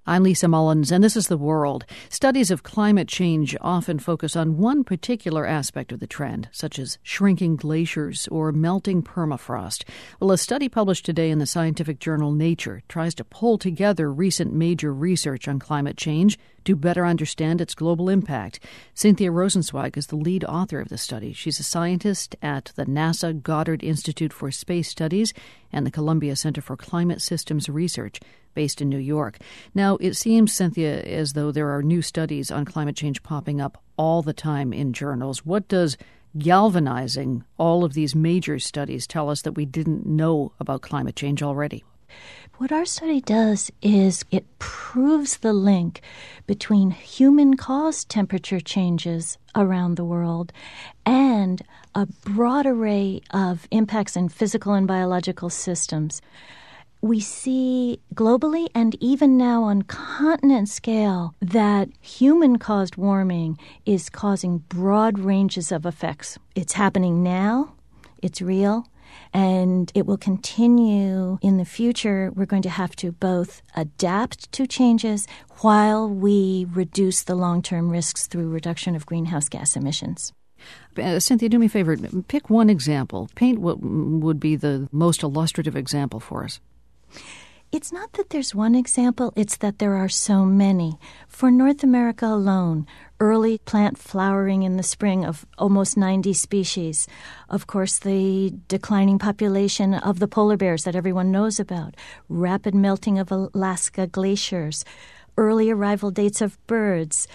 I'm Lisa Mullins, and this is The World. Studies of climate change often focus on one particular aspect of the trend, such as shrinking glaciers or melting permafrost. Well, a study published today in the scientific journal Nature tries to pull together recent major research on climate change to better understand its global impact. Cynthia Rosenzweig is the lead author of the study. She's a scientist at the NASA Goddard Institute for Space Studies and the Columbia Center for Climate Systems Research, based in New York. Now, it seems, Cynthia, as though there are new studies on climate change popping up all the time in journals. What does galvanizing all of these major studies tell us that we didn't know about climate change already? What our study does is it proves the link between human-caused temperature changes around the world and a broad array of impacts in physical and biological systems. We see globally and even now on continent scale that human-caused warming is causing broad ranges of effects. It's happening now, it's real, and it will continue in the future. We're going to have to both adapt to changes while we reduce the long-term risks through reduction of greenhouse gas emissions. Cynthia, do me a favor. Pick one example. Paint what would be the most illustrative example for us. It's not that there's one example, it's that there are so many. For North America alone, early plant flowering in the spring of almost 90 species. Of course, the declining population of the polar bears that everyone knows about. Rapid melting of Alaska glaciers. Early arrival dates of birds.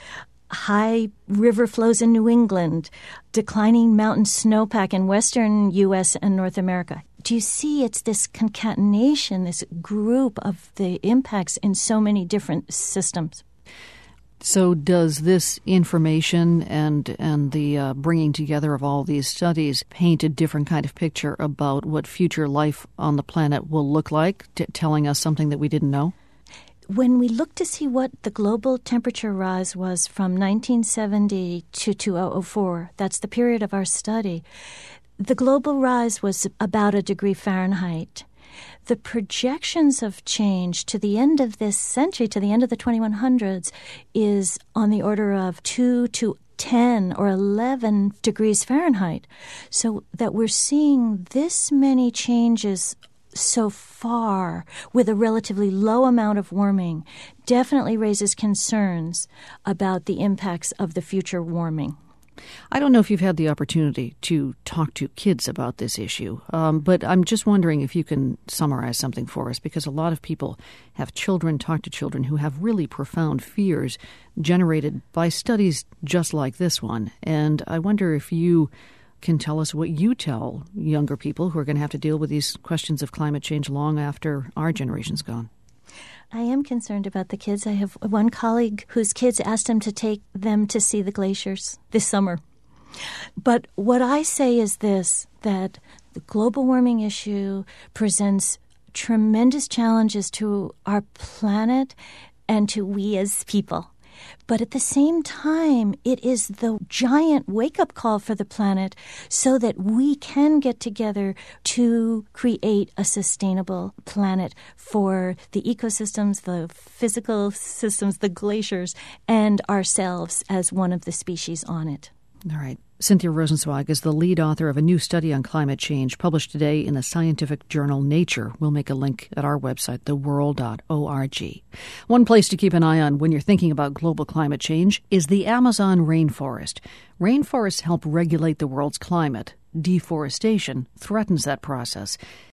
High river flows in New England. Declining mountain snowpack in western U.S. and North America. Do you see it's this concatenation, this group of the impacts in so many different systems? So does this information and the bringing together of all these studies paint a different kind of picture about what future life on the planet will look like, telling us something that we didn't know? When we look to see what the global temperature rise was from 1970 to 2004, that's the period of our study, the global rise was about 1 degree Fahrenheit. The projections of change to the end of this century, to the end of the 2100s, is on the order of 2 to 10 or 11 degrees Fahrenheit. So that we're seeing this many changes so far with a relatively low amount of warming definitely raises concerns about the impacts of the future warming. I don't know if you've had the opportunity to talk to kids about this issue, but I'm just wondering if you can summarize something for us, because a lot of people have children, talk to children who have really profound fears generated by studies just like this one. And I wonder if you can tell us what you tell younger people who are going to have to deal with these questions of climate change long after our generation's gone. I am concerned about the kids. I have one colleague whose kids asked him to take them to see the glaciers this summer. But what I say is this, that the global warming issue presents tremendous challenges to our planet and to we as people. But at the same time, it is the giant wake-up call for the planet so that we can get together to create a sustainable planet for the ecosystems, the physical systems, the glaciers, and ourselves as one of the species on it. All right. Cynthia Rosenzweig is the lead author of a new study on climate change published today in the scientific journal Nature. We'll make a link at our website, theworld.org. One place to keep an eye on when you're thinking about global climate change is the Amazon rainforest. Rainforests help regulate the world's climate. Deforestation threatens that process.